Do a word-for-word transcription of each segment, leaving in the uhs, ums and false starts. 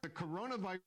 coronavirus.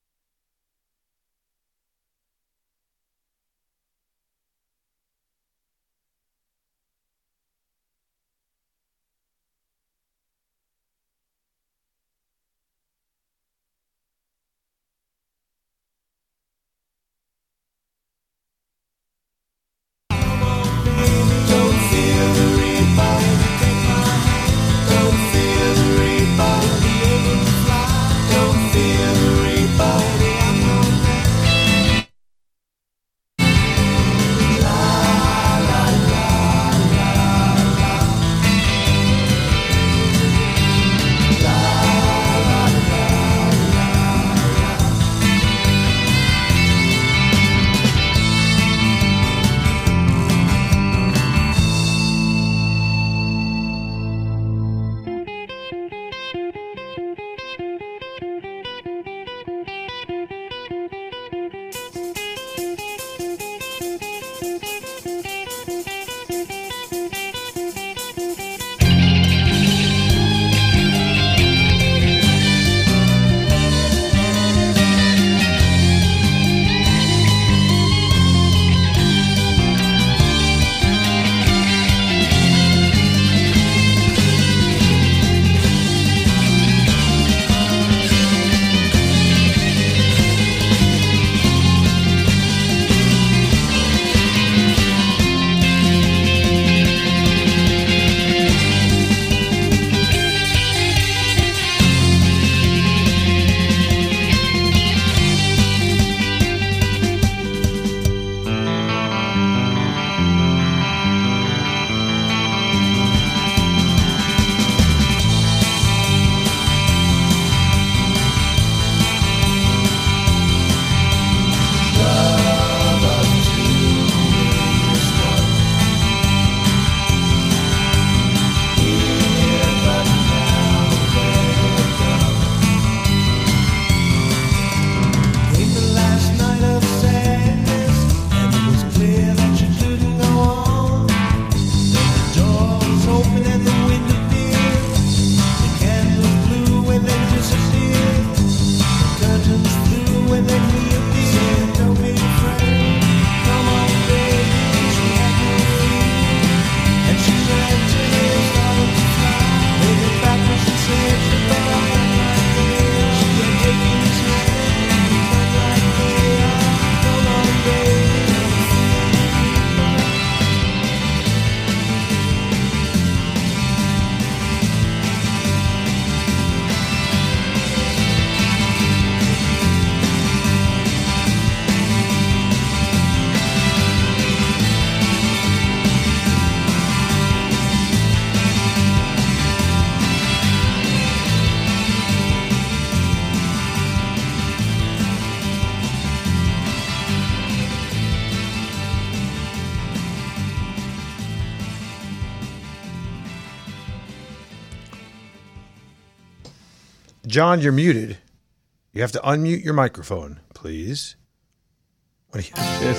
John, you're muted. You have to unmute your microphone, please. What do you this?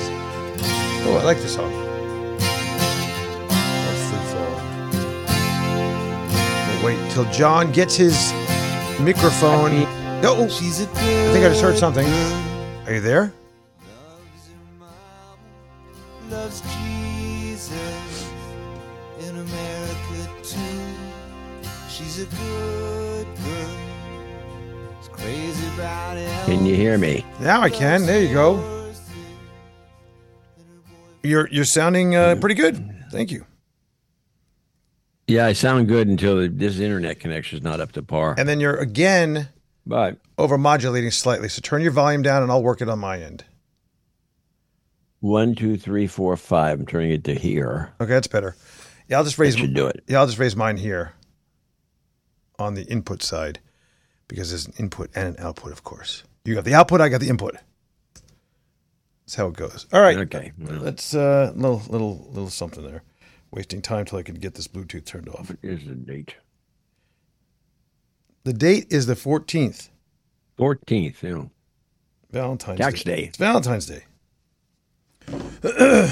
Oh, I like this song. Oh, free fall. We'll wait till John gets his microphone. Oh, she's a good I think I just heard something. Are you there? Loves Jesus in America too. She's a good girl. It's crazy about it. Can you hear me? Now I can. There you go. You're you're sounding uh, pretty good. Thank you. Yeah, I sound good until this internet connection is not up to par. And then you're again but over-modulating slightly. So turn your volume down and I'll work it on my end. One, two, three, four, five. I'm turning it to here. Okay, that's better. Yeah, I'll just raise. That should do it. Yeah, I'll just raise mine here on the input side because there's an input and an output, of course. You got the output, I got the input. That's how it goes. All right. Okay. Well, Let's uh, little little little something there. Wasting time till I can get this Bluetooth turned off. what is the date? The date is the fourteenth. fourteenth, you know. Valentine's Tax Day. Day. It's Valentine's Day. Okay.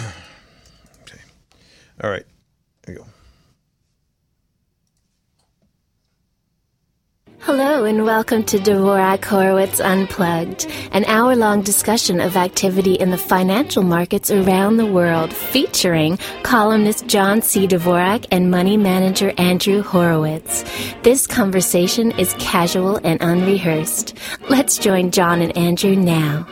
All right. There you go. Hello and welcome to Dvorak Horowitz Unplugged, an hour-long discussion of activity in the financial markets around the world, featuring columnist John C. Dvorak and money manager Andrew Horowitz. This conversation is casual and unrehearsed. Let's join John and Andrew now.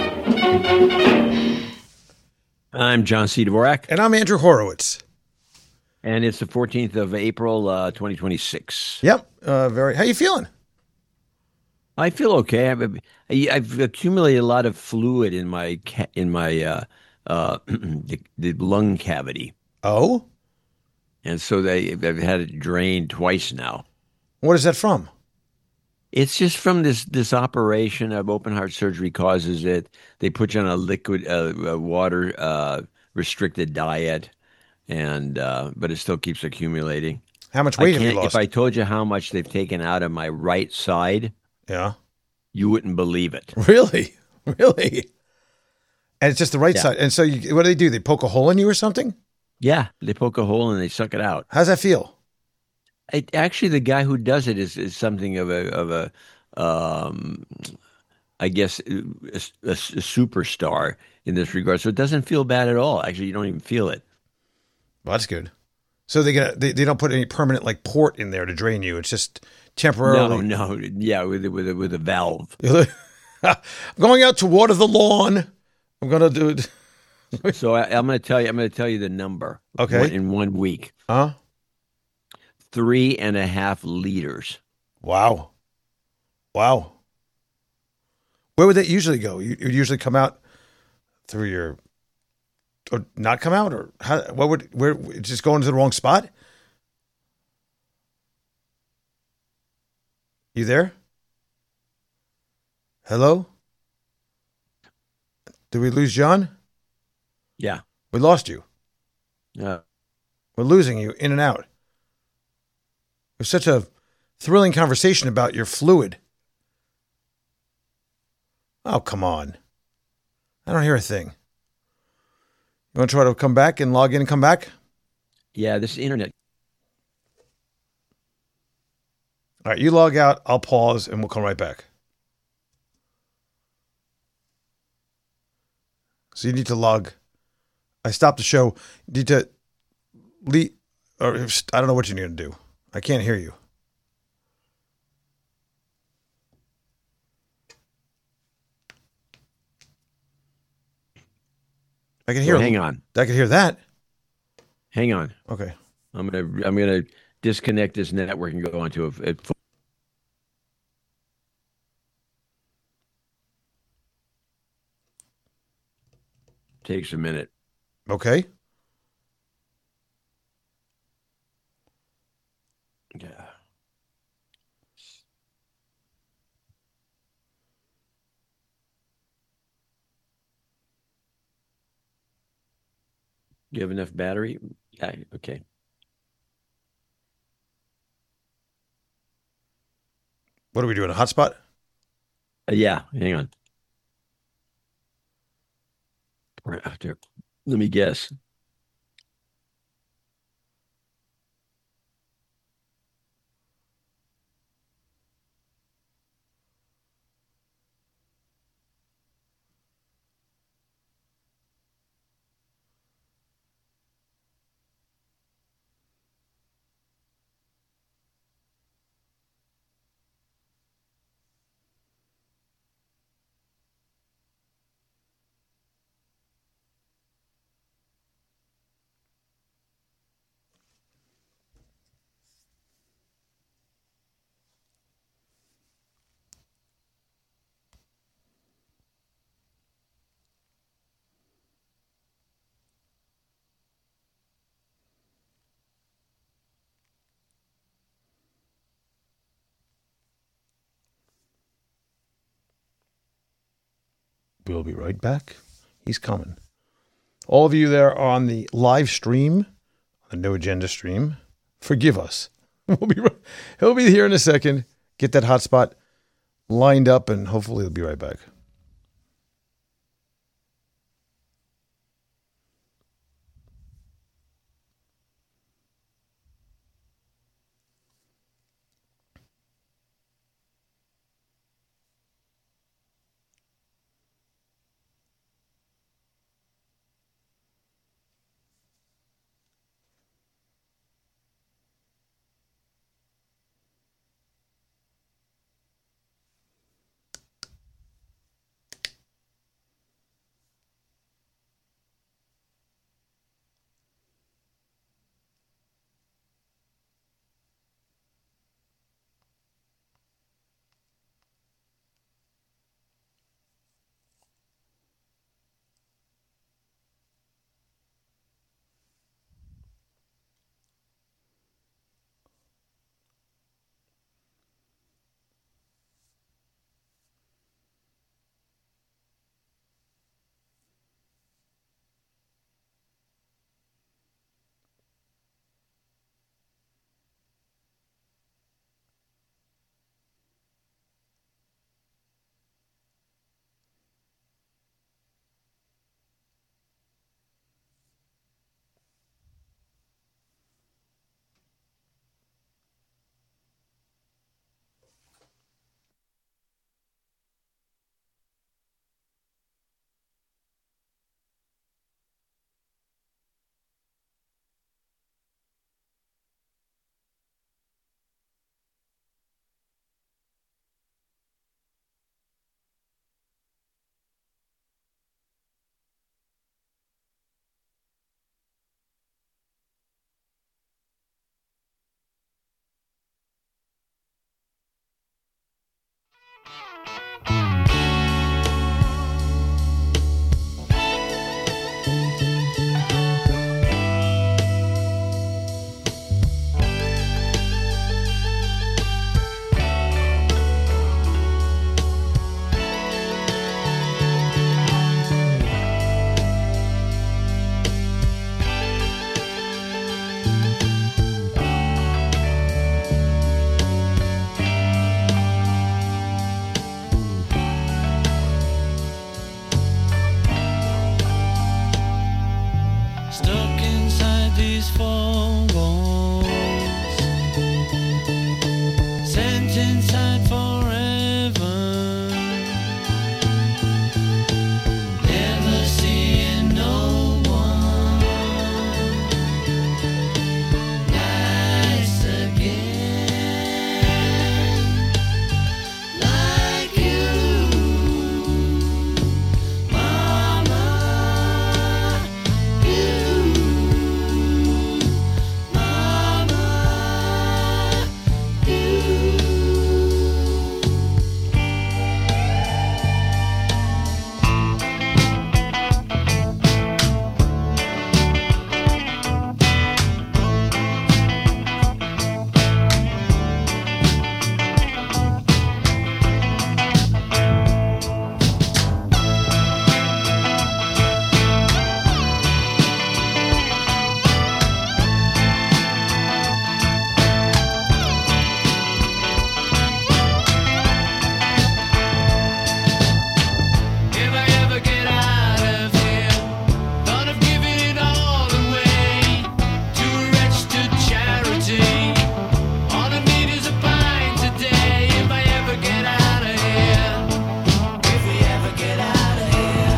I'm John C. Dvorak. And I'm Andrew Horowitz. And it's the fourteenth of April, uh, twenty twenty-six. Yep. Uh, very. How you feeling? I feel okay. I've, I've accumulated a lot of fluid in my ca- in my uh, uh, the, the lung cavity, Oh? and so they I've had it drained twice now. What is that from? It's just from this this operation of open heart surgery causes it. They put you on a liquid uh, a water uh, restricted diet, and uh, but it still keeps accumulating. How much I weight have you can't, lost? if I told you how much they've taken out of my right side, Yeah. you wouldn't believe it. Really? Really? And it's just the right Yeah. side. And so you, what do they do? They poke a hole in you or something? Yeah, they poke a hole and they suck it out. How's that feel? It, actually, the guy who does it is, is something of a of a, um, I guess, a, a- a superstar in this regard. So it doesn't feel bad at all. Actually, you don't even feel it. Well, that's good. So they get they, they don't put any permanent like port in there to drain you. It's just temporarily. No, no, yeah, with a- with a, with a valve. I'm going out to water the lawn. I'm gonna do it. So I, I'm going to tell you. I'm going to tell you the number. Okay. One- in one week, Huh? three and a half liters. Wow. Wow. Where would that usually go? You it would usually come out through your, or not come out, or how? What would where just go into the wrong spot? You there? Hello? Did we lose John? Yeah. We lost you. Uh, We're losing you in and out. It was such a thrilling conversation about your fluid. Oh, come on. I don't hear a thing. You want to try to come back and log in and come back? yeah. This internet. All right, you log out, I'll pause, and we'll come right back. So you need to log. I stopped the show. You need to leave, or I don't know what you need to do. I can't hear you. I can hear. Well, hang on. I can hear that. Hang on. Okay. I'm gonna I'm gonna disconnect this network and go onto a, a takes a minute. Okay. Yeah. You have enough battery? Yeah, okay. What are we doing? A hotspot? Uh, yeah, hang on. Right out there. Let me guess. We'll be right back. He's coming. All of you there on the live stream, the No Agenda stream, forgive us. We'll be right, he'll be here in a second. Get that hotspot lined up, and hopefully he'll be right back. inside forever. Never seeing no one nice again like you, Mama. You, Mama. You. If I ever get out of here, thought of giving it all away to a registered charity. All I need is a pint today. If I ever get out of here, if we ever get out of here.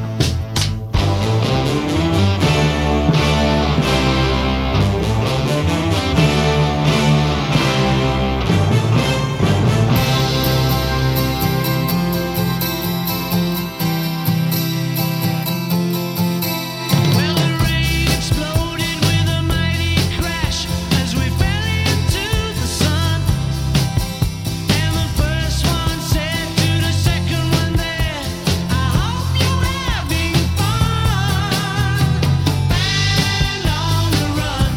Well, the rain exploded with a mighty crash as we fell into the sun. And the first one said to the second one there, I hope you're having fun. Band on the run,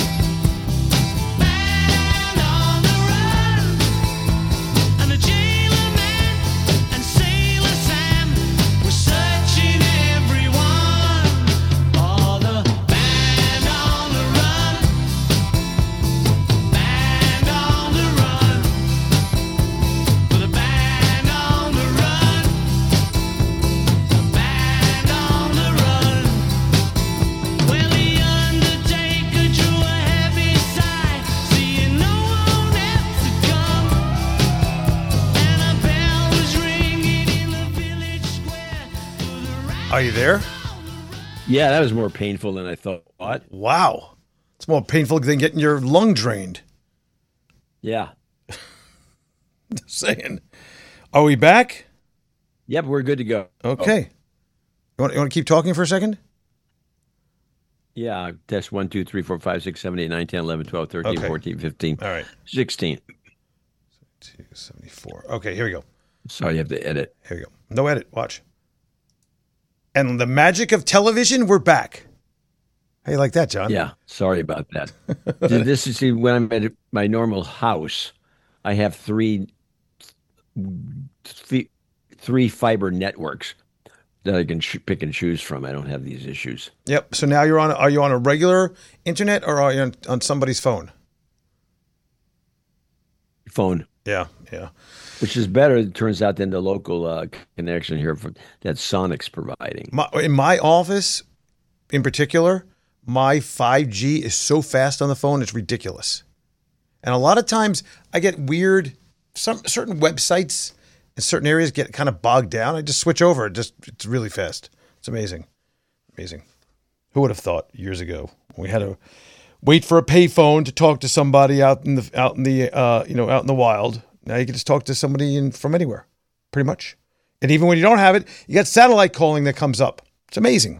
band on the run. And the jailer man and Sailor Sam were searching everyone. All the band on the run, band on the run, for the band on the run, the band on the run. Well, the undertaker drew a heavy sigh, seeing no one else had come. And a bell was ringing in the village square for the right. Are you there? Yeah, that was more painful than I thought. Wow. It's more painful than getting your lung drained. Yeah. Just saying. Are we back? Yep, we're good to go. Okay. You want, you want to keep talking for a second? Yeah, test one, two, three, four, five, six, seven, eight, nine, ten, eleven, twelve, thirteen, Okay. fourteen, fifteen, All right. sixteen. two seventy-four. Okay, here we go. Sorry, you have to edit. Here we go. No edit. Watch. And the magic of television, we're back. How you like that, John? Yeah, sorry about that. This is see, when I'm at my normal house, I have three, three, three fiber networks that I can ch- pick and choose from. I don't have these issues. Yep. So now you're on. Are you on a regular internet or are you on, on somebody's phone? Phone, Yeah. Yeah. which is better, it turns out, than the local uh, connection here for, that Sonic's providing. My, in my office, in particular, my five G is so fast on the phone, it's ridiculous. And a lot of times I get weird, some certain websites in certain areas get kind of bogged down. I just switch over. It just it's really fast. It's amazing. Amazing. Who would have thought years ago when we had to wait for a payphone to talk to somebody out in the out in the uh, you know out in the wild? Now you can just talk to somebody in, from anywhere, pretty much. And even when you don't have it, you got satellite calling that comes up. It's amazing.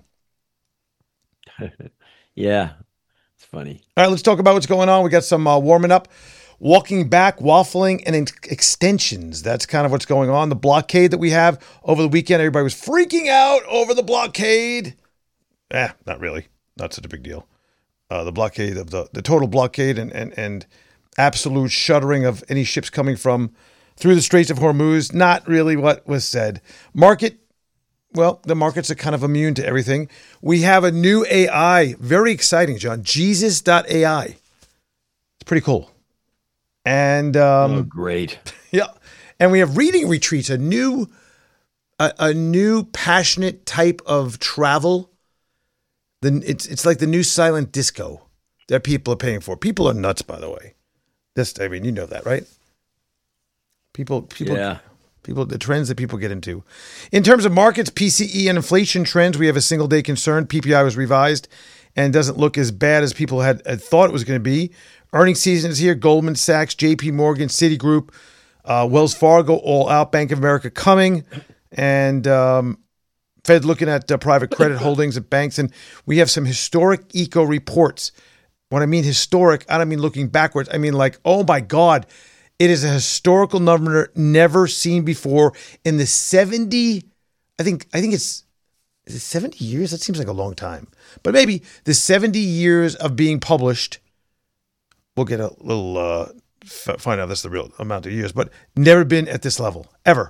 Yeah, it's funny. All right, let's talk about what's going on. We got some uh, warming up, walking back, waffling, and in- extensions. That's kind of what's going on. The blockade that we have over the weekend, everybody was freaking out over the blockade. Eh, not really. Not such a big deal. Uh, the blockade of the, the total blockade and, and, and absolute shuttering of any ships coming from through the Straits of Hormuz. Not really what was said. Market, well, the markets are kind of immune to everything. We have a new A I. Very exciting, John. Jesus dot A I. It's pretty cool. And um, Oh, great. yeah, and we have reading retreats, a new, a, a new passionate type of travel. Then it's it's like the new silent disco that people are paying for. People are nuts, by the way. This, I mean, you know that, right? People, people, Yeah. people, the trends that people get into. In terms of markets, P C E and inflation trends, we have a single day concern. P P I was revised and doesn't look as bad as people had, had thought it was going to be. Earnings season is here. Goldman Sachs, J P Morgan, Citigroup, uh, Wells Fargo, all out. Bank of America coming. And um, Fed looking at uh, private credit holdings at banks. And we have some historic eco reports. When I mean historic, I don't mean looking backwards. I mean like, oh my God, it is a historical number never seen before in the seventy, I think, I think it's, is it seventy years? That seems like a long time. But maybe the seventy years of being published, we'll get a little, uh, f- find out that's the real amount of years, but never been at this level, ever.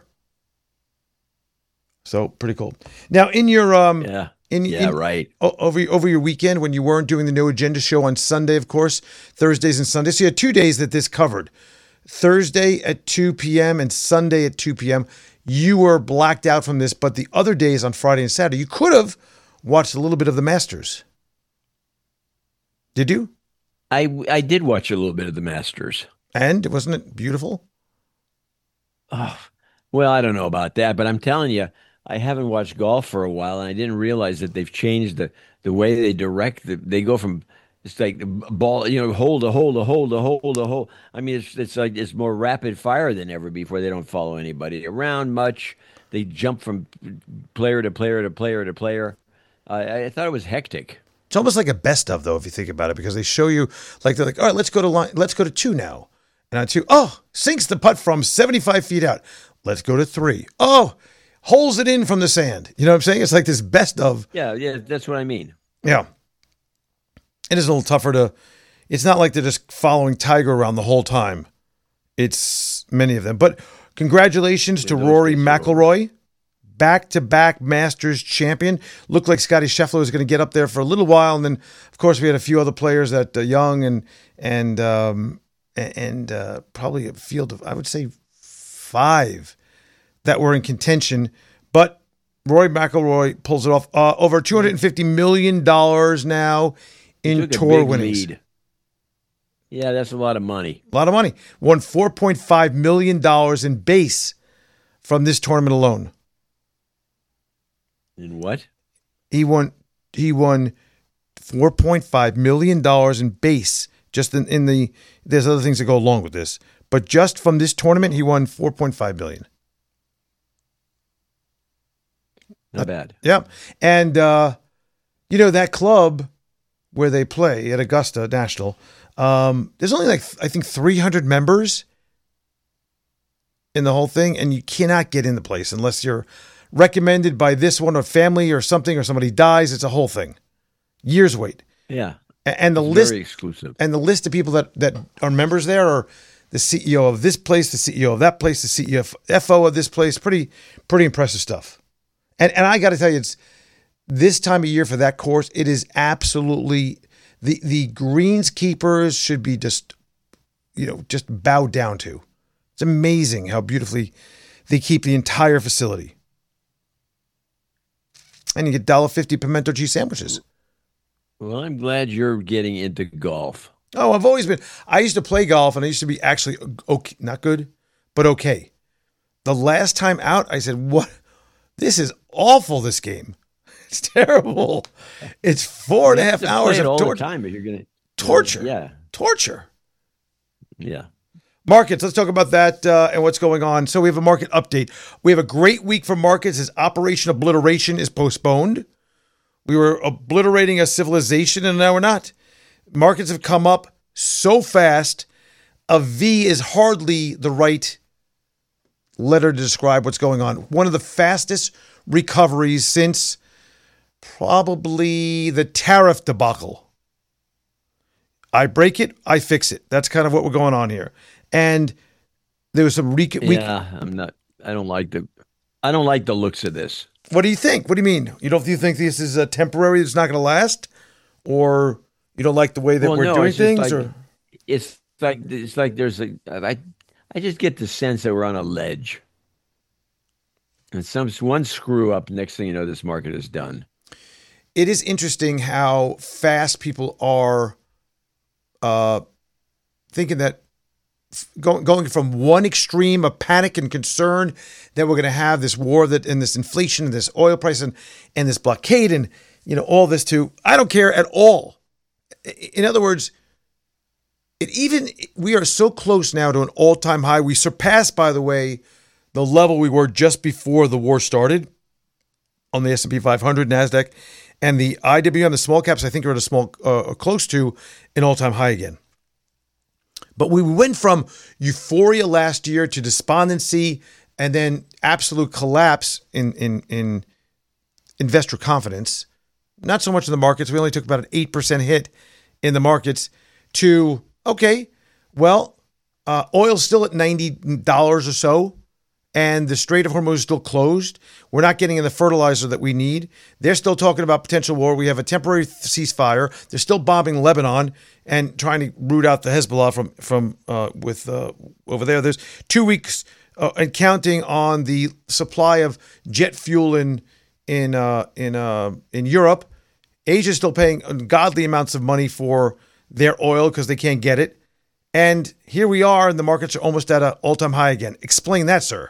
So pretty cool. Now in your, um, Yeah. in, Yeah, in- right. o- over over your weekend when you weren't doing the No Agenda show on Sunday, of course, Thursdays and Sundays. So you had two days that this covered. Thursday at two p.m. and Sunday at two p.m. You were blacked out from this, but the other days on Friday and Saturday, you could have watched a little bit of the Masters. Did you? I I did watch a little bit of the Masters. And wasn't it beautiful? Oh, well, I don't know about that, but I'm telling you, I haven't watched golf for a while, and I didn't realize that they've changed the the way they direct. The, they go from it's like the ball, you know, hold a hold a hold a hold a hold. I mean, it's it's like it's more rapid fire than ever before. They don't follow anybody around much. They jump from player to player to player to player. I I thought it was hectic. It's almost like a best of, though, if you think about it, because they show you like they're like, all right, let's go to line, let's go to two now, and on two, oh, sinks the putt from seventy-five feet out. Let's go to three. Oh, holes it in from the sand. You know what I'm saying? It's like this best of. Yeah, yeah, that's what I mean. Yeah. It is a little tougher to, it's not like they're just following Tiger around the whole time. It's many of them. But congratulations to those Rory days are over. McIlroy, back-to-back Masters champion. Looked like Scotty Scheffler was going to get up there for a little while. And then, of course, we had a few other players that uh, Young and, and, um, and uh, probably a field of, I would say, five that were in contention. But Rory McIlroy pulls it off. Uh, over two hundred fifty million dollars now in Took a tour big winnings. lead. Yeah, that's a lot of money. A lot of money. Won four point five million dollars in base from this tournament alone. In what? He won he won four point five million dollars in base just in, in the there's other things that go along with this. But just from this tournament he won four point five million dollars. Not bad. Yep. And, uh, you know, that club where they play at Augusta National, um, there's only like, I think, three hundred members in the whole thing. And you cannot get in the place unless you're recommended by this one or family or something, or somebody dies. It's a whole thing. Years wait. Yeah. A- And the It's list very exclusive. and the list of people that, that are members there are the C E O of this place, the C E O of that place, the C E O F O of this place. Pretty, pretty impressive stuff. And and I got to tell you, it's this time of year for that course. It is absolutely the the greenskeepers should be just, you know, just bowed down to. It's amazing how beautifully they keep the entire facility. And you get one dollar fifty pimento cheese sandwiches. Well, I'm glad you're getting into golf. Oh, I've always been. I used to play golf, and I used to be actually okay, not good, but okay. The last time out, I said, "What? This is awful. This game, it's terrible. It's four and a You half have to hours play it of all tor- the time if you're gonna torture. Yeah, torture." yeah. Markets. Let's talk about that uh, and what's going on. So we have a market update. We have a great week for markets as Operation Obliteration is postponed. We were obliterating a civilization, and now we're not. Markets have come up so fast. A V is hardly the right letter to describe what's going on. One of the fastest recoveries since probably the tariff debacle. I break it, I fix it. That's kind of what we're going on here. And there was some re- we- Yeah, I'm not. I don't like the. I don't like the looks of this. What do you think? What do you mean? You don't do you think this is a temporary? It's not going to last, or you don't like the way that Well, we're no, doing it's just things? like- or It's like it's like there's a. I I just get the sense that we're on a ledge. And some one screw up, next thing you know, this market is done. it is interesting how fast people are uh, thinking that going going from one extreme of panic and concern that we're going to have this war that and this inflation and this oil price and, and this blockade and you know all this to I don't care at all. In other words, it even we are so close now to an all-time high. We surpassed, by the way, the level we were just before the war started on the S and P five hundred, NASDAQ, and the I W M, the small caps. I think are at a small uh, close to an all-time high again. But we went from euphoria last year to despondency and then absolute collapse in, in, in investor confidence. Not so much in the markets. We only took about an eight percent hit in the markets to, okay, well, uh, oil's still at ninety dollars or so, and the Strait of Hormuz is still closed. We're not getting in the fertilizer that we need. They're still talking about potential war. We have a temporary ceasefire. They're still bombing Lebanon and trying to root out the Hezbollah from from uh, with uh, over there. There's two weeks uh, and counting on the supply of jet fuel in in uh, in uh, in Europe. Asia's still paying ungodly amounts of money for their oil because they can't get it. And here we are, and the markets are almost at an all-time high again. Explain that, sir.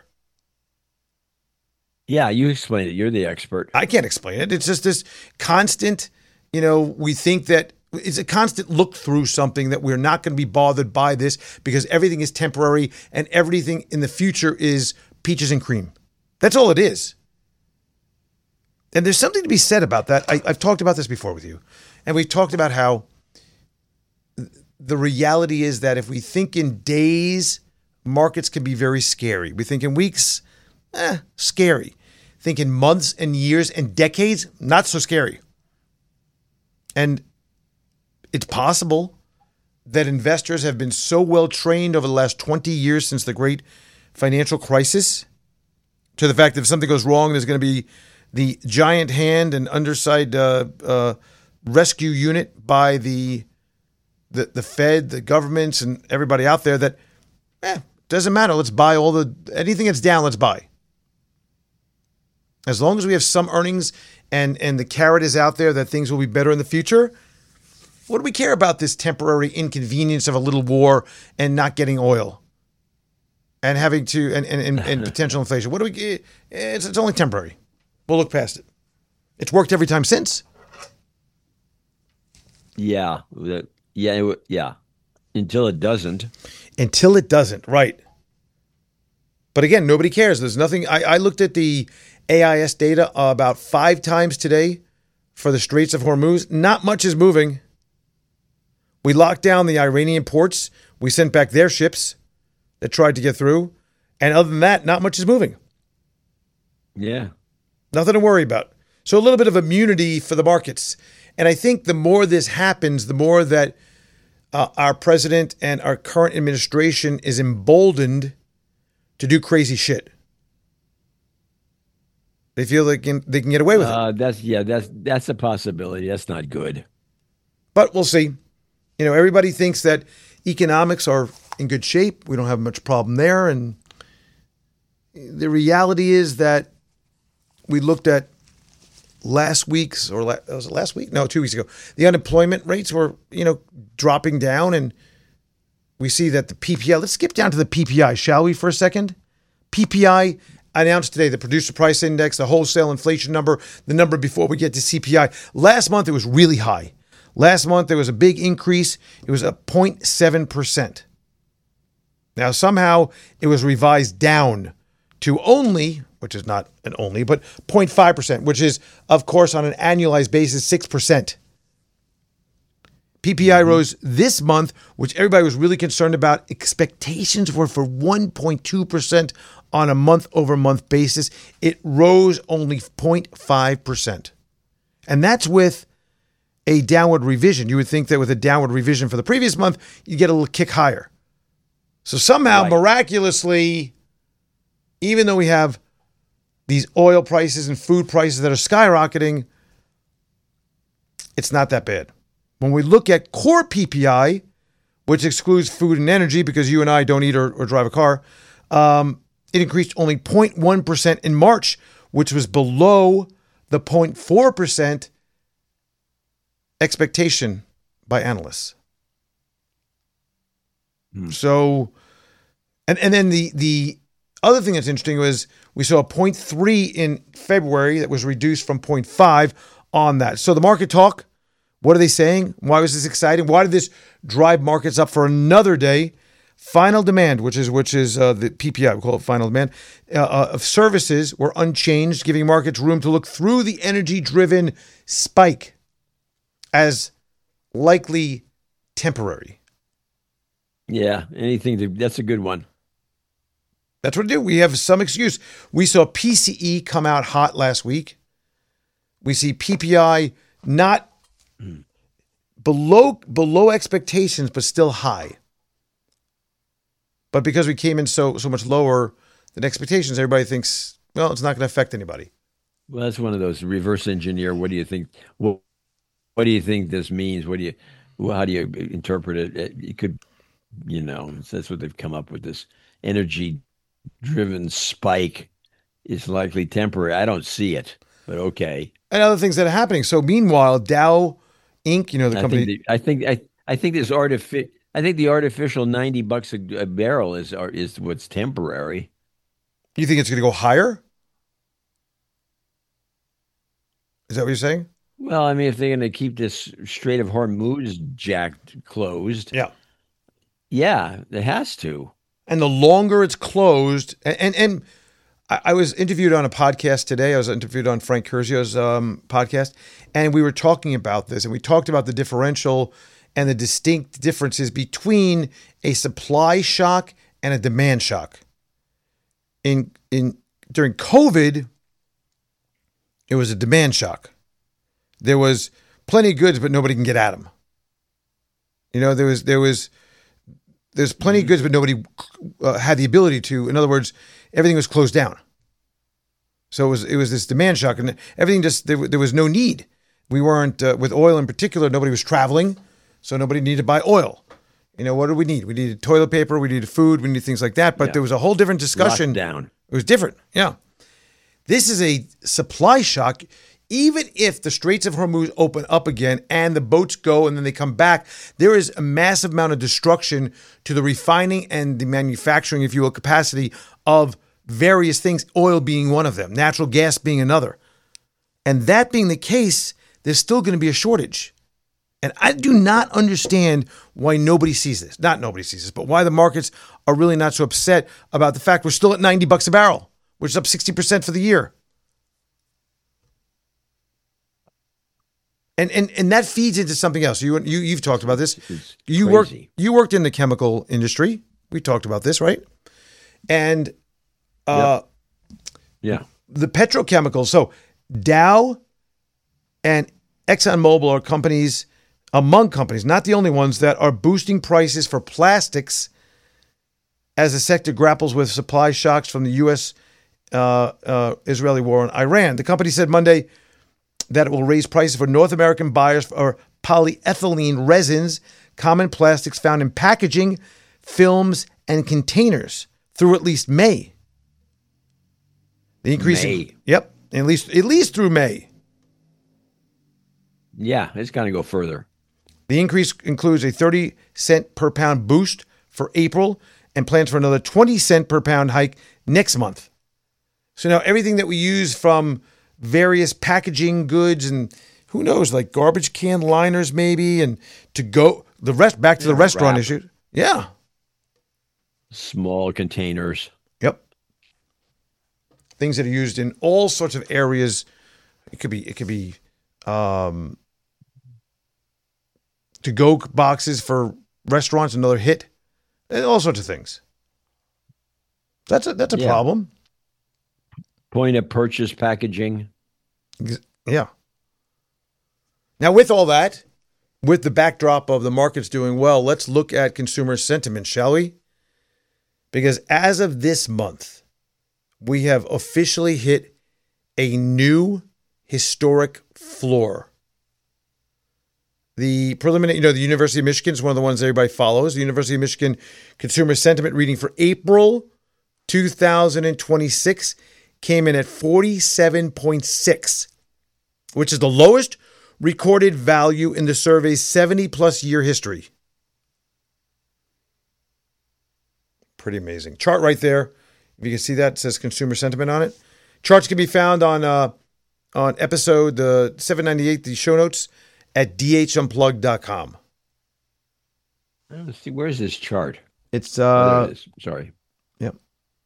Yeah, you explain it. You're the expert. I can't explain it. It's just this constant, you know, we think that it's a constant look through something that we're not going to be bothered by this because everything is temporary and everything in the future is peaches and cream. That's all it is. And there's something to be said about that. I, I've talked about this before with you. And we've talked about how the reality is that if we think in days, markets can be very scary. We think in weeks, eh, scary. Think in months and years and decades, not so scary. And it's possible that investors have been so well trained over the last twenty years since the great financial crisis to the fact that if something goes wrong, there's going to be the giant hand and underside uh, uh, rescue unit by the, the the Fed, the governments, and everybody out there that, eh, doesn't matter. Let's buy all the, anything that's down, let's buy. As long as we have some earnings and, and the carrot is out there that things will be better in the future, what do we care about this temporary inconvenience of a little war and not getting oil and having to, and, and, and, and potential inflation? What do we, it's, it's only temporary. We'll look past it. It's worked every time since. Yeah. Yeah. Yeah. Until it doesn't. Until it doesn't. Right. But again, nobody cares. There's nothing. I, I looked at the A I S data uh, about five times today for the Straits of Hormuz. Not much is moving. We locked down the Iranian ports. We sent back their ships that tried to get through. And other than that, not much is moving. Yeah. Nothing to worry about. So a little bit of immunity for the markets. And I think the more this happens, the more that uh, our president and our current administration is emboldened to do crazy shit. They feel they can they can get away with Uh, it. that's yeah. That's that's a possibility. That's not good. But we'll see. You know, everybody thinks that economics are in good shape. We don't have much problem there. And the reality is that we looked at last week's, or la- was it last week? No, two weeks ago. The unemployment rates were, you know, dropping down, and we see that the P P I. Let's skip down to the P P I, shall we, for a second? P P I announced today, the Producer Price Index, the wholesale inflation number, the number before we get to C P I. Last month, it was really high. Last month, there was a big increase. It was a zero point seven percent. Now, somehow, it was revised down to only, which is not an only, but zero point five percent, which is, of course, on an annualized basis, six percent. P P I mm-hmm. rose this month, which everybody was really concerned about. Expectations were for one point two percent on a month-over-month basis. It rose only zero point five percent. And that's with a downward revision. You would think that with a downward revision for the previous month, you get a little kick higher. So somehow, right. miraculously, even though we have these oil prices and food prices that are skyrocketing, it's not that bad. When we look at core P P I, which excludes food and energy because you and I don't eat or, or drive a car, um, it increased only zero point one percent in March, which was below the zero point four percent expectation by analysts. Hmm. So And and then the the other thing that's interesting was we saw a zero point three in February that was reduced from zero point five on that. So the market talk, what are they saying? Why was this exciting? Why did this drive markets up for another day? Final demand, which is which is uh, the P P I, we call it final demand, uh, uh, of services were unchanged, giving markets room to look through the energy-driven spike as likely temporary. Yeah, anything to, that's a good one. That's what we do. We have some excuse. We saw P C E come out hot last week. We see P P I not below below expectations, but still high. But because we came in so so much lower than expectations, everybody thinks, well, it's not going to affect anybody. Well, that's one of those reverse engineer. What do you think? What, what do you think this means? What do you? Well, how do you interpret it? It, it could, you know, that's what they've come up with. This energy-driven spike is likely temporary. I don't see it, but okay. And other things that are happening. So meanwhile, Dow Incorporated, you know, the I company. think the, I think I I think this artific I think the artificial ninety bucks a, a barrel is are- is what's temporary. You think it's going to go higher? Is that what you're saying? Well, I mean, if they're going to keep this Strait of Hormuz jacked closed, Yeah. yeah, it has to. And the longer it's closed, and and, and I, I was interviewed on a podcast today. I was interviewed on Frank Curzio's um, podcast, and we were talking about this, and we talked about the differential and the distinct differences between a supply shock and a demand shock. In in during COVID, it was a demand shock. There was plenty of goods, but nobody can get at them. You know, there was there was there's plenty of goods, but nobody uh, had the ability to. In other words, everything was closed down. So it was it was this demand shock, and everything just there, there was no need. We weren't uh, with oil in particular. Nobody was traveling, so nobody needed to buy oil. You know, what did we need? We needed toilet paper, we needed food, we needed things like that. But Yeah. there was a whole different discussion. Lockdown. It was different. Yeah. This is a supply shock. Even if the Straits of Hormuz open up again and the boats go and then they come back, there is a massive amount of destruction to the refining and the manufacturing, if you will, capacity of various things, oil being one of them, natural gas being another. And that being the case, there's still going to be a shortage. And I do not understand why nobody sees this. Not nobody sees this, but why the markets are really not so upset about the fact we're still at ninety bucks a barrel, which is up sixty percent for the year. And and and that feeds into something else. You you you've talked about this. It's You worked crazy. you worked in the chemical industry. We talked about this, right? And uh, Yeah. the petrochemicals. So Dow and ExxonMobil are companies, among companies, not the only ones, that are boosting prices for plastics as the sector grapples with supply shocks from the U S uh, uh, Israeli war on Iran. The company said Monday that it will raise prices for North American buyers for polyethylene resins, common plastics found in packaging, films, and containers through at least May. The increase in- May. yep, at least at least through May. Yeah, it's going to go further. The increase includes a thirty cent per pound boost for April and plans for another twenty cent per pound hike next month. So now everything that we use from various packaging goods and who knows, like garbage can liners maybe, and to go the rest back to the Yeah, restaurant wrap. issue. Yeah. Small containers. Yep. Things that are used in all sorts of areas. It could be it could be um, to go boxes for restaurants, another hit, and all sorts of things. That's a that's a Yeah. problem. Point of purchase packaging. Ex- Yeah. Now, with all that, with the backdrop of the markets doing well, let's look at consumer sentiment, shall we? Because as of this month, we have officially hit a new historic floor. The preliminary, you know, the University of Michigan is one of the ones everybody follows. The University of Michigan consumer sentiment reading for April two thousand twenty-six came in at forty-seven point six, which is the lowest recorded value in the survey's seventy plus year history. Pretty amazing. Chart right there. If you can see that, it says consumer sentiment on it. Charts can be found on uh, on episode uh, seven ninety-eight, the show notes, at d h unplugged dot com. Let's see, where's this chart? It's, Oh, there uh, it is. Sorry. yep.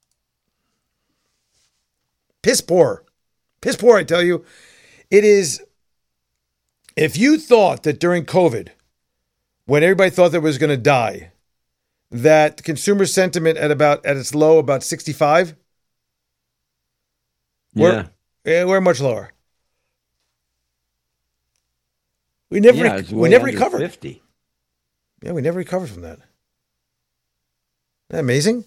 Piss poor. Piss poor, I tell you. It is, if you thought that during COVID, when everybody thought they was going to die, that consumer sentiment at about, at its low, about sixty-five, We're- Yeah. yeah, we're much lower. We never, yeah, it's we way never under recovered. fifty. Yeah, we never recovered from that. Isn't that amazing?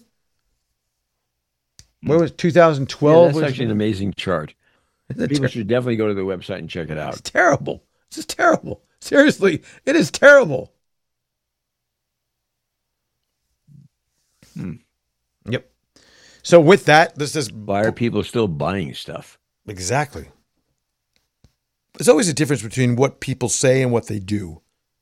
What was two thousand Yeah, twelve? that's was, actually an amazing chart. Isn't it People ter- should definitely go to the website and check it out. It's terrible. It's just terrible. Seriously, it is terrible. Hmm. Yep. So with that, this is Why are people still buying stuff? exactly. There's always a difference between what people say and what they do.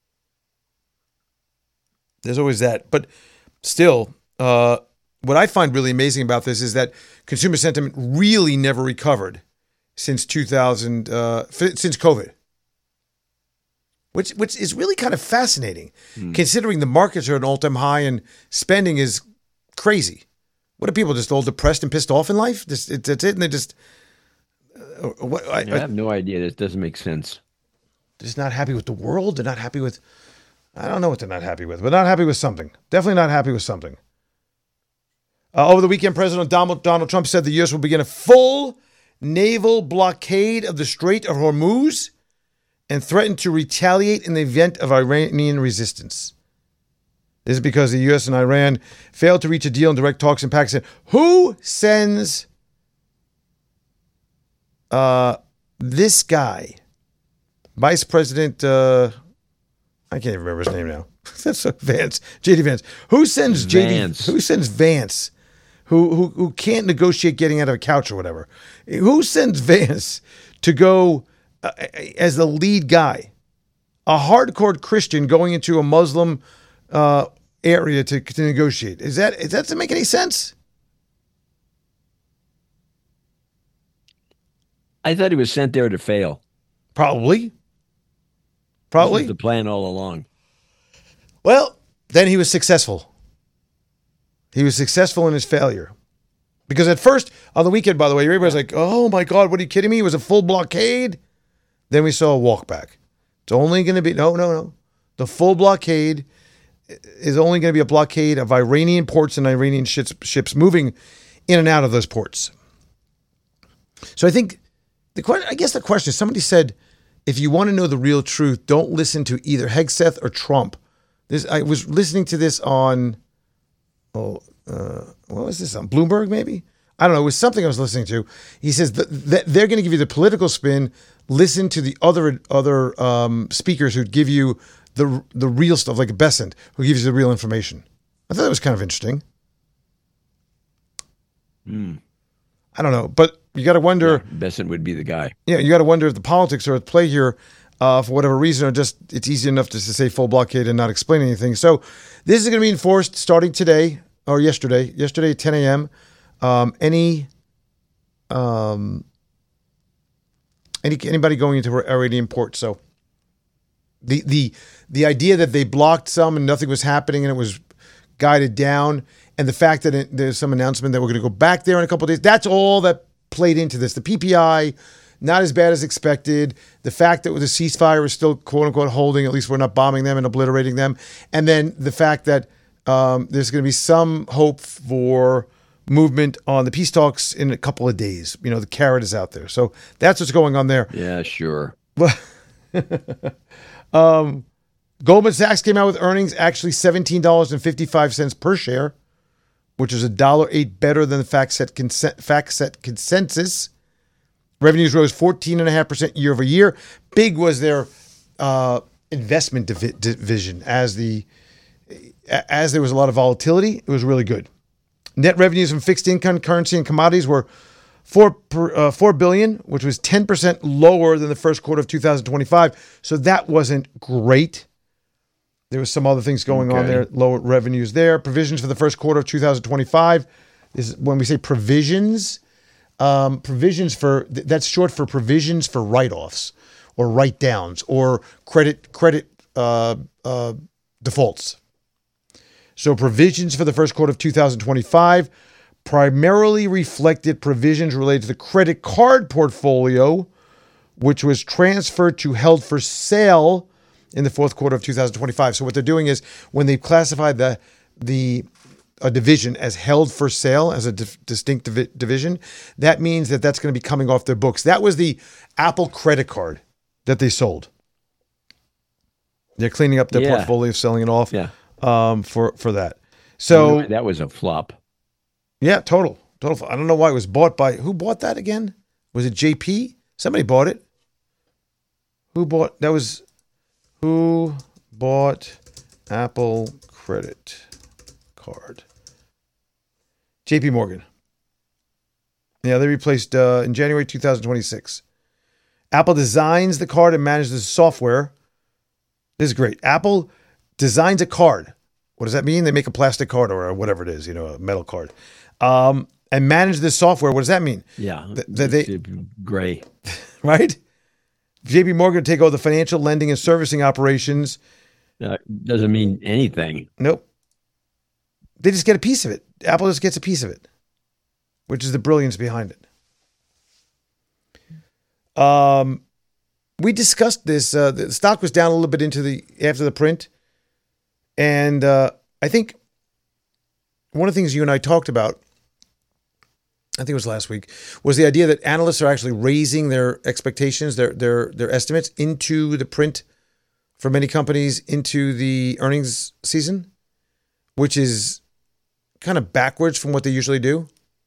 There's always that. But still, uh, what I find really amazing about this is that consumer sentiment really never recovered since two thousand, uh, f- since COVID, which which is really kind of fascinating, considering the markets are at an all-time high and spending is crazy. What are people just all depressed and pissed off in life? Just, it, that's it, and they just uh, what, I, I have no idea. This doesn't make sense. they're just not happy with the world. They're not happy with, I don't know what they're not happy with, but not happy with something. Definitely not happy with something. Uh, over the weekend, President Donald, Donald Trump said the U S will begin a full naval blockade of the Strait of Hormuz and threatened to retaliate in the event of Iranian resistance. This is because the U S and Iran failed to reach a deal in direct talks in Pakistan. Who sends uh, this guy, Vice President, uh, I can't even remember his name now. That's uh, Vance, J D Vance. Who sends J D? Vance. Who sends Vance? Who, who who can't negotiate getting out of a couch or whatever? Who sends Vance to go uh, as the lead guy? A hardcore Christian going into a Muslim uh, area to, to negotiate. Is that is that does that make any sense? I thought he was sent there to fail. Probably. This Probably. was the plan all along. Well, then he was successful. He was successful in his failure. Because at first, on the weekend, by the way, everybody was like, oh my God, what are you kidding me? It was a full blockade. Then we saw a walk back. It's only going to be, no, no, no. The full blockade is only going to be a blockade of Iranian ports and Iranian ships, ships moving in and out of those ports. So I think, the que- I guess the question is, somebody said, if you want to know the real truth, don't listen to either Hegseth or Trump. This, I was listening to this on, oh, uh, what was this on Bloomberg? Maybe I don't know. It was something I was listening to. He says that, that they're going to give you the political spin. Listen to the other other um, speakers who give you the the real stuff, like Bessent, who gives you the real information. I thought that was kind of interesting. Hmm. I don't know, but you got to wonder. Besant would be the guy. Yeah, you got to wonder if the politics are at play here uh, for whatever reason, or just it's easy enough just to say full blockade and not explain anything. So this is going to be enforced starting today or yesterday, yesterday at ten a.m. Um, any, um, any anybody going into Iranian port. So the the the idea that they blocked some and nothing was happening and it was guided down, and the fact that it, there's some announcement that we're going to go back there in a couple of days, that's all that played into this. The P P I, not as bad as expected. The fact that the ceasefire is still quote unquote holding, at least we're not bombing them and obliterating them. And then the fact that um, there's going to be some hope for movement on the peace talks in a couple of days. You know, the carrot is out there. So that's what's going on there. Yeah, sure. um, Goldman Sachs came out with earnings actually seventeen dollars and fifty-five cents per share, which is one dollar and eight cents better than the FactSet, consen- FactSet consensus. Revenues rose fourteen point five percent year over year. Big was their uh, investment divi- division. As the as there was a lot of volatility, it was really good. Net revenues from fixed income, currency, and commodities were four per, uh, four billion dollars, which was ten percent lower than the first quarter of two thousand twenty-five. So that wasn't great. There was some other things going on Okay. there, lower revenues there. Provisions for the first quarter of two thousand twenty-five is when we say provisions, um, provisions for th- that's short for provisions for write-offs or write-downs or credit credit uh, uh, defaults. So provisions for the first quarter of two thousand twenty-five primarily reflected provisions related to the credit card portfolio, which was transferred to held for sale in the fourth quarter of two thousand twenty-five. So what they're doing is when they classified the the a division as held for sale as a di- distinct divi- division, that means that that's going to be coming off their books. That was the Apple credit card that they sold. They're cleaning up their Yeah. portfolio, selling it off Yeah. um, for for that. So that was a flop. yeah, total, total. I don't know why it was bought by who bought that again? Was it J P? Somebody bought it. Who bought that was who bought Apple credit card? J P Morgan. Yeah, they replaced uh, in January two thousand twenty-six. Apple designs the card and manages the software. This is great. Apple designs a card. What does that mean? They make a plastic card or whatever it is, you know, a metal card. Um, and manage this software. What does that mean? Yeah. Th- that they- It's gray. Right? J P Morgan take over the financial lending and servicing operations. Uh, doesn't mean anything. Nope. They just get a piece of it. Apple just gets a piece of it, which is the brilliance behind it. Um, we discussed this. Uh, the stock was down a little bit into the after the print, and uh, I think one of the things you and I talked about, I think it was last week, was the idea that analysts are actually raising their expectations, their their their estimates into the print for many companies into the earnings season, which is kind of backwards from what they usually do.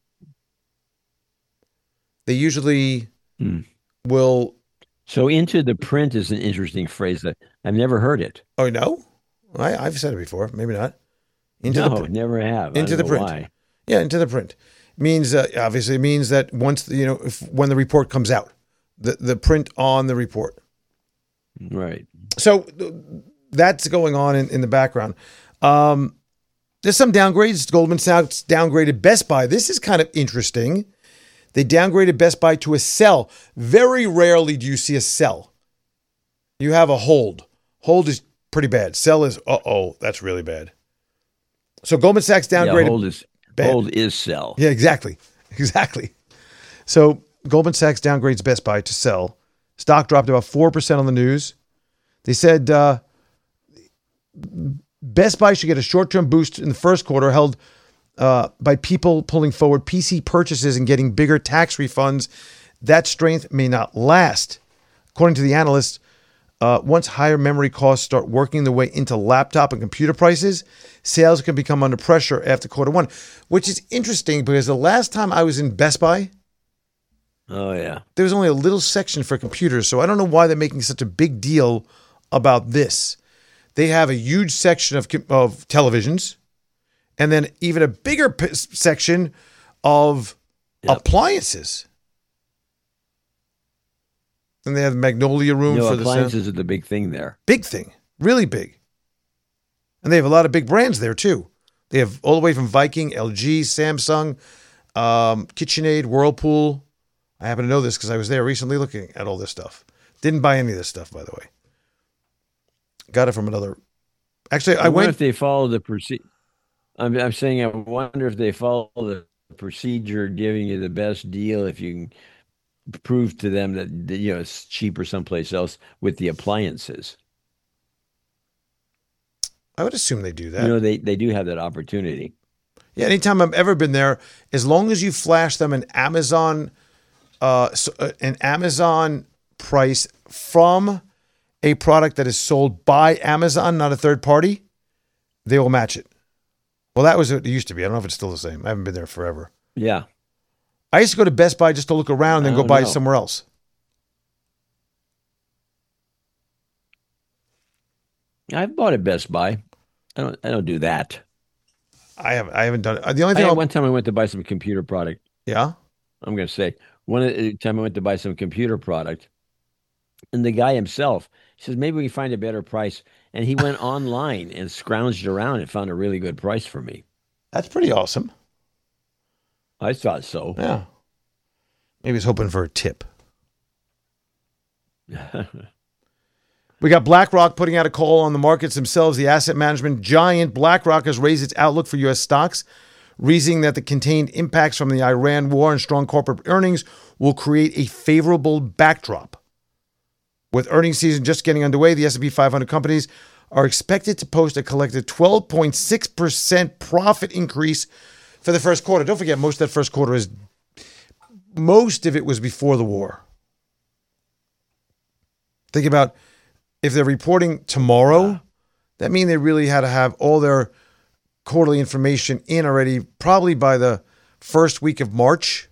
They usually Hmm. will. So into the print is an interesting phrase that I've never heard it. Oh no, I, I've said it before. Maybe not. Into no, the print. never have. I Into don't the know print. why. Yeah, into the print means uh, obviously it means that once the, you know if when the report comes out, the the print on the report. Right. So th- that's going on in, in the background. Um, there's some downgrades. Goldman Sachs downgraded Best Buy. This is kind of interesting. They downgraded Best Buy to a sell. Very rarely do you see a sell. You have a hold. Hold is pretty bad. Sell is, uh-oh, that's really bad. So Goldman Sachs downgraded. Yeah, hold is Bad. hold is sell. Yeah, exactly. Exactly. So Goldman Sachs downgrades Best Buy to sell. Stock dropped about four percent on the news. They said uh, Best Buy should get a short-term boost in the first quarter held uh, by people pulling forward P C purchases and getting bigger tax refunds. That strength may not last. According to the analysts, uh, once higher memory costs start working their way into laptop and computer prices, sales can become under pressure after quarter one, which is interesting because the last time I was in Best Buy, Oh yeah. there was only a little section for computers. So I don't know why they're making such a big deal about this. They have a huge section of, of televisions and then even a bigger p- section of Yep. appliances. And they have the Magnolia room You know, for the sound. appliances are the big thing there. Big thing, really big. And they have a lot of big brands there too. They have all the way from Viking, L G, Samsung, um, KitchenAid, Whirlpool. I happen to know this because I was there recently looking at all this stuff. Didn't buy any of this stuff, by the way. Got it from another. Actually, I, I wonder went. if they follow the procedure. I'm, I'm saying I wonder if they follow the procedure, giving you the best deal if you can prove to them that that, you know it's cheaper someplace else with the appliances. I would assume they do that. You know, they they do have that opportunity. Yeah, anytime I've ever been there, as long as you flash them an Amazon, uh, s- uh, an Amazon price from a product that is sold by Amazon, not a third party, they will match it. Well, that was what it used to be. I don't know if it's still the same. I haven't been there forever. Yeah. I used to go to Best Buy just to look around and then I go don't buy know. somewhere else. I've bought at Best Buy. I don't. I don't do that. I haven't. I haven't done it. The only I thing. had I'll- one time I went to buy some computer product. yeah. I'm going to say one of the time I went to buy some computer product, and the guy himself he says maybe we can find a better price, and he went online and scrounged around and found a really good price for me. That's pretty awesome. I thought so. Yeah. Maybe he's hoping for a tip. We got BlackRock putting out a call on the markets themselves. The asset management giant BlackRock has raised its outlook for U S stocks, reasoning that the contained impacts from the Iran war and strong corporate earnings will create a favorable backdrop. With earnings season just getting underway, the S and P five hundred companies are expected to post a collective twelve point six percent profit increase for the first quarter. Don't forget, most of that first quarter is, most of it was before the war. Think about if they're reporting tomorrow, that means they really had to have all their quarterly information in already, probably by the first week of March.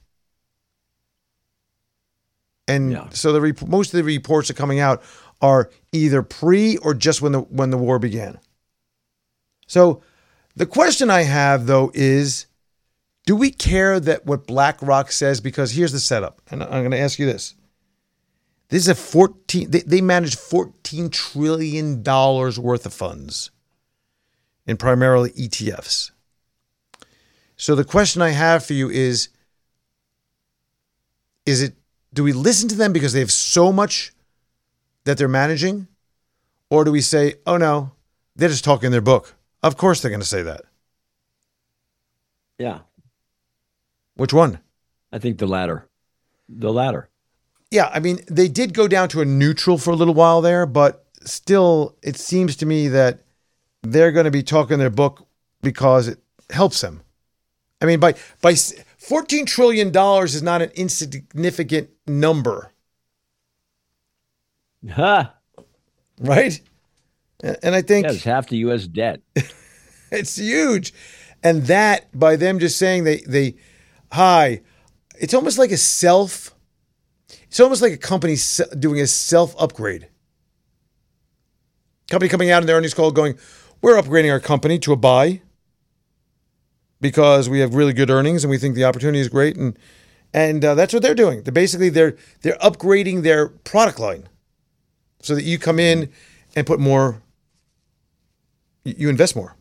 And Yeah. so the rep- most of the reports that are coming out are either pre or just when the when the war began. So the question I have though is, do we care that what BlackRock says? Because here's the setup, and I'm going to ask you this. This is a fourteen. They, they manage fourteen trillion dollars worth of funds in primarily E T Fs. So the question I have for you is, is it, do we listen to them because they have so much that they're managing? Or do we say, oh no, they're just talking their book? Of course they're going to say that. Yeah, Which one? I think the latter. The latter. Yeah, I mean, they did go down to a neutral for a little while there, but still, it seems to me that they're going to be talking their book because it helps them. I mean, by by fourteen trillion dollars is not an insignificant number, Ha! right? And and I think Yeah, it's half the U S debt. it's huge. And that, by them just saying they, they, hi, it's almost like a self, it's almost like a company se- doing a self upgrade. Company coming out in their earnings call going, we're upgrading our company to a buy because we have really good earnings and we think the opportunity is great. And, and uh, that's what they're doing. They're basically, they're, they're upgrading their product line so that you come in and put more, you you invest more.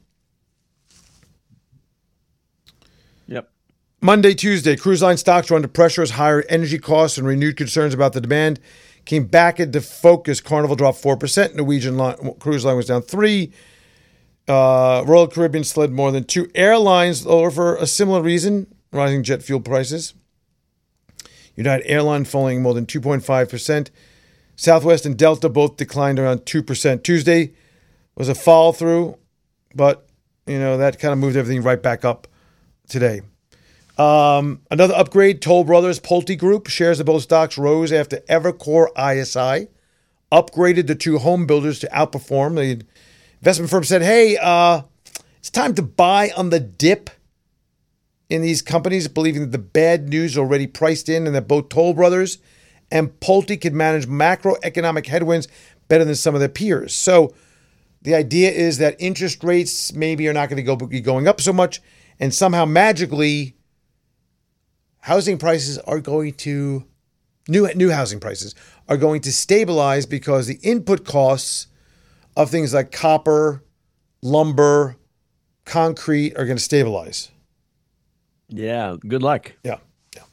Yep. Monday, Tuesday, cruise line stocks were under pressure as higher energy costs and renewed concerns about the demand came back into focus. Carnival dropped four percent. Norwegian line, cruise line was down three. Uh, Royal Caribbean slid more than two. Airlines lower for a similar reason, rising jet fuel prices. United Airlines falling more than two point five percent. Southwest and Delta both declined around two percent. Tuesday was a fall through, but, you know, that kind of moved everything right back up today. Um, another upgrade, Toll Brothers Pulte Group. Shares of both stocks rose after Evercore I S I upgraded the two home builders to outperform. The investment firm said, hey, uh, it's time to buy on the dip in these companies, believing that the bad news is already priced in and that both Toll Brothers and Pulte could manage macroeconomic headwinds better than some of their peers. So the idea is that interest rates maybe are not going to go be going up so much, and somehow magically housing prices are going to, new new housing prices are going to stabilize because the input costs of things like copper, lumber, concrete are going to stabilize. Yeah. Good luck. Yeah. Yeah.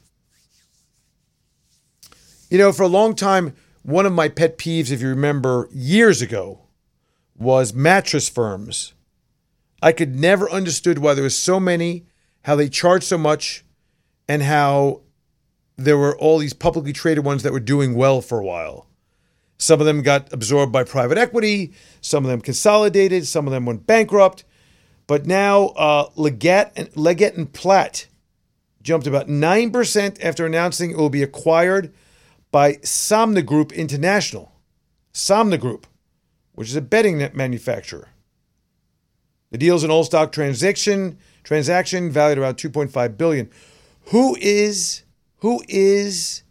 You know, for a long time, one of my pet peeves, if you remember years ago, was mattress firms. I could never understood why there was so many, how they charged so much, and how there were all these publicly traded ones that were doing well for a while. Some of them got absorbed by private equity. Some of them consolidated. Some of them went bankrupt. But now uh, Leggett and Leggett and Platt jumped about nine percent after announcing it will be acquired by Somna Group International. Somna Group, which is a bedding net manufacturer. The deal is an all-stock transaction, transaction valued around two point five billion dollars. Who is who is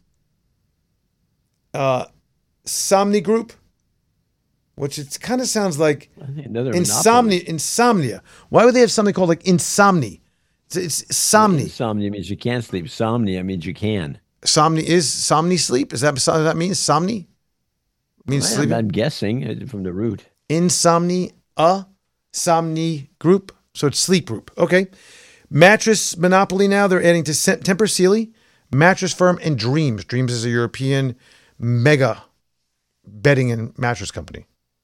uh, Somni Group? Which it kind of sounds like Another insomnia. Insomnia. Why would they have something called like insomni? It's, it's somni. Insomnia means you can't sleep. Somnia means you can. Somni is somni sleep. Is that what that means? Somni means I- sleeping. I'm guessing uh, from the root. Insomnia Somni Group. So it's Sleep Group. Okay. Mattress Monopoly now. They're adding to Tempur Sealy, Mattress Firm, and Dreams. Dreams is a European mega bedding and mattress company.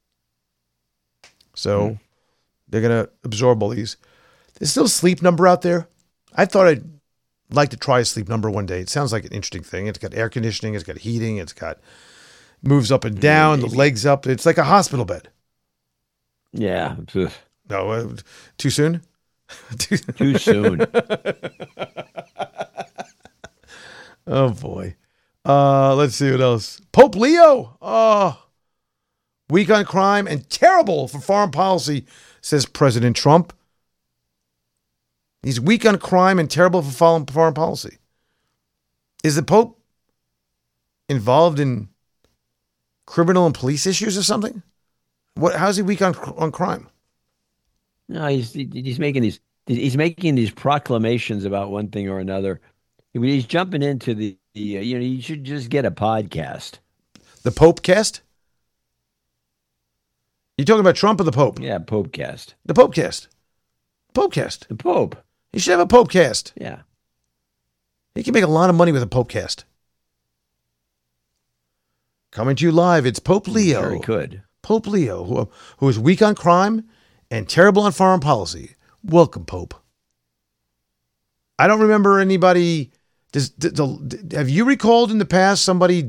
So mm. they're going to absorb all these. There's still a Sleep Number out there. I thought I'd like to try a Sleep Number one day. It sounds like an interesting thing. It's got air conditioning. It's got heating. It's got moves up and down, yeah, the legs up. It's like a hospital bed. Yeah. No, uh, too soon? too, too soon. Oh, boy. Uh, let's see what else. Pope Leo. Oh, weak on crime and terrible for foreign policy, says President Trump. He's weak on crime and terrible for foreign policy. Is the Pope involved in criminal and police issues or something? What? How is he weak on on crime? No, he's he's making these he's making these proclamations about one thing or another. He's jumping into the, the you know you should just get a podcast. The Popecast? You talking about Trump or the Pope? Yeah, Popecast. The Popecast. Popecast. The Pope. You should have a Popecast. Yeah. You can make a lot of money with a Popecast. Coming to you live, it's Pope Leo. Very good. Pope Leo, who, who is weak on crime and terrible on foreign policy. Welcome, Pope. I don't remember anybody. Does, does, have you recalled in the past somebody